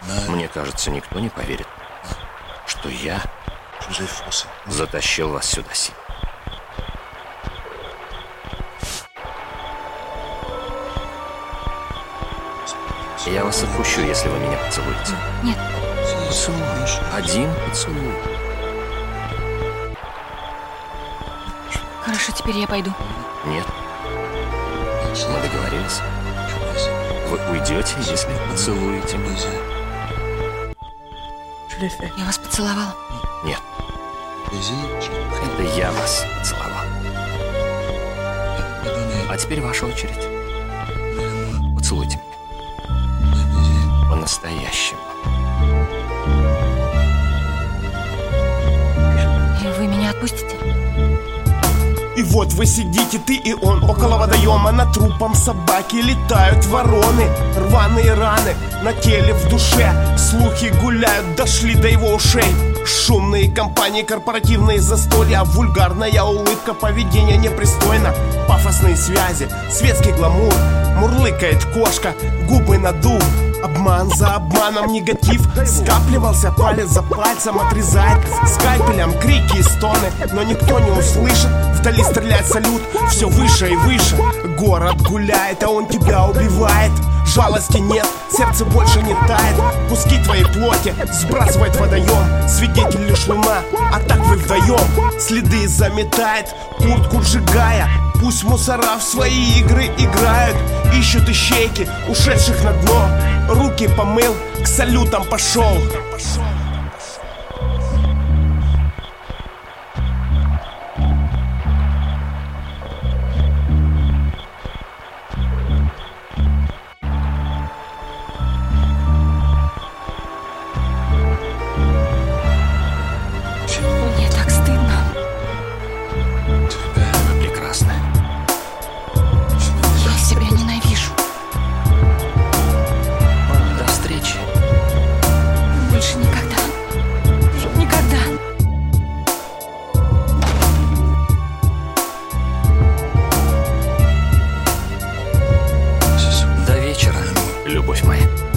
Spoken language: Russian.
Мне кажется, никто не поверит, что я затащил вас сюда силой. Я вас отпущу, если вы меня поцелуете. Нет. Поцелуй. Один поцелуй. Хорошо, теперь я пойду. Нет. Мы договорились. Вы уйдете, если поцелуете меня. Я вас поцеловала. Нет. Это я вас поцеловал. А теперь ваша очередь. Поцелуйте меня. По-настоящему. И вы меня отпустите? И вот вы сидите, ты и он, около водоема. Над трупом собаки летают вороны. Рваные раны на теле, в душе. Слухи гуляют, дошли до его ушей. Шумные компании, корпоративные застолья. Вульгарная улыбка, поведение непристойно. Пафосные связи, светский гламур. Мурлыкает кошка, губы надув. Обман за обманом, негатив скапливался, палец за пальцем отрезает. Скальпелем крики и стоны, но никто не услышит. Вдали стреляет салют, все выше и выше. Город гуляет, а он тебя убивает. Жалости нет, сердце больше не тает. Куски твоей плоти сбрасывает водоем. Свидетель лишь луна, а так вы вдвоем. Следы заметает, куртку сжигая. Пусть мусора в свои игры играют. Ищут ищейки, ушедших на дно. Руки помыл, к салютам пошел. Мне так стыдно. Вы прекрасная. Я себя ненавижу. До встречи. Больше никогда. Никогда. До вечера, любовь моя.